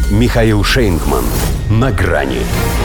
Михаил Шейнгман. На грани.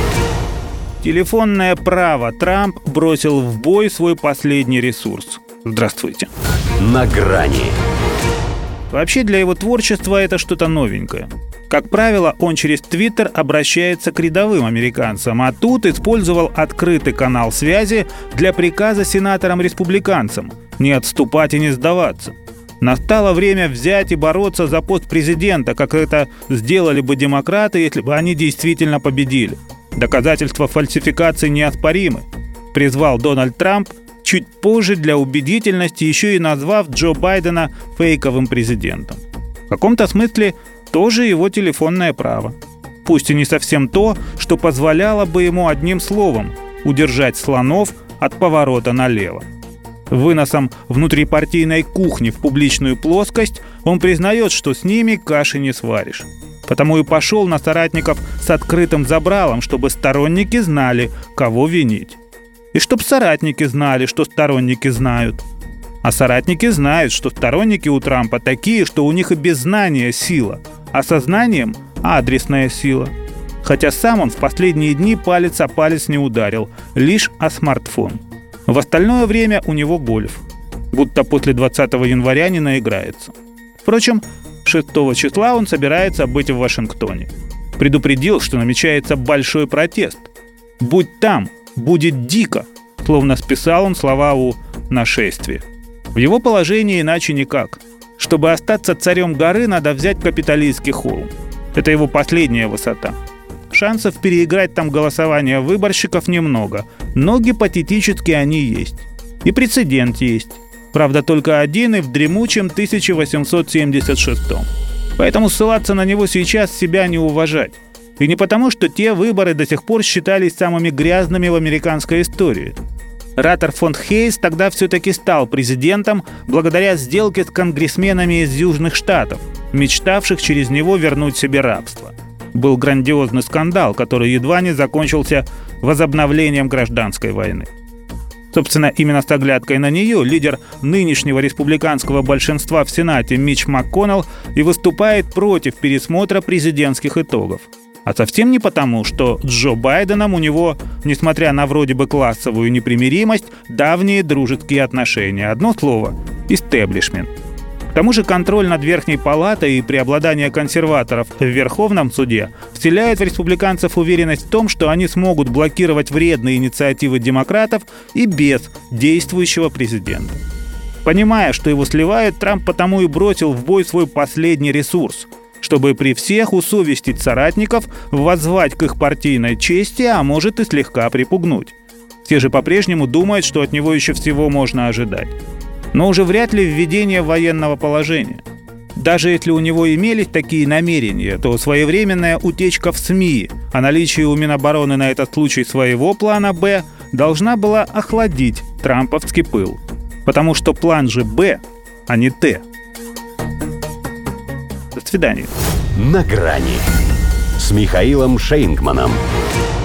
Телефонное право. Трамп бросил в бой свой последний ресурс. Здравствуйте. На грани. Вообще для его творчества это что-то новенькое. Как правило, он через Твиттер обращается к рядовым американцам, а тут использовал открытый канал связи для приказа сенаторам-республиканцам не отступать и не сдаваться. Настало время взять и бороться за пост президента, как это сделали бы демократы, если бы они действительно победили. Доказательства фальсификации неоспоримы, призвал Дональд Трамп, чуть позже для убедительности еще и назвав Джо Байдена фейковым президентом. В каком-то смысле тоже его телефонное право. Пусть и не совсем то, что позволяло бы ему одним словом удержать слонов от поворота налево. Выносом внутрипартийной кухни в публичную плоскость он признает, что с ними каши не сваришь. Потому и пошел на соратников с открытым забралом, чтобы сторонники знали, кого винить. И чтоб соратники знали, что сторонники знают. А соратники знают, что сторонники у Трампа такие, что у них и без знания сила, а со знанием адресная сила. Хотя сам он в последние дни палец о палец не ударил, лишь о смартфон. В остальное время у него гольф. Будто после 20 января не наиграется. Впрочем, 6 числа он собирается быть в Вашингтоне. Предупредил, что намечается большой протест. «Будь там, будет дико», словно списал он слова у нашествия. В его положении иначе никак. Чтобы остаться царем горы, надо взять Капитолийский холм. Это его последняя высота. Шансов переиграть там голосование выборщиков немного, но гипотетически они есть. И прецедент есть. Правда, только один и в дремучем 1876. Поэтому ссылаться на него сейчас себя не уважать. И не потому, что те выборы до сих пор считались самыми грязными в американской истории. Раттерфорд Хейс тогда все-таки стал президентом благодаря сделке с конгрессменами из Южных Штатов, мечтавших через него вернуть себе рабство. Был грандиозный скандал, который едва не закончился возобновлением гражданской войны. Собственно, именно с оглядкой на нее лидер нынешнего республиканского большинства в Сенате Митч МакКоннелл и выступает против пересмотра президентских итогов. А совсем не потому, что с Джо Байденом у него, несмотря на вроде бы классовую непримиримость, давние дружеские отношения. Одно слово – истеблишмент. К тому же контроль над Верхней Палатой и преобладание консерваторов в Верховном суде вселяет в республиканцев уверенность в том, что они смогут блокировать вредные инициативы демократов и без действующего президента. Понимая, что его сливают, Трамп потому и бросил в бой свой последний ресурс, чтобы при всех усовестить соратников, воззвать к их партийной чести, а может и слегка припугнуть. Все же по-прежнему думают, что от него еще всего можно ожидать. Но уже вряд ли введение военного положения. Даже если у него имелись такие намерения, то своевременная утечка в СМИ о наличии у Минобороны на этот случай своего плана «Б» должна была охладить трамповский пыл. Потому что план же «Б», а не «Т». До свидания. На грани с Михаилом Шейнгманом.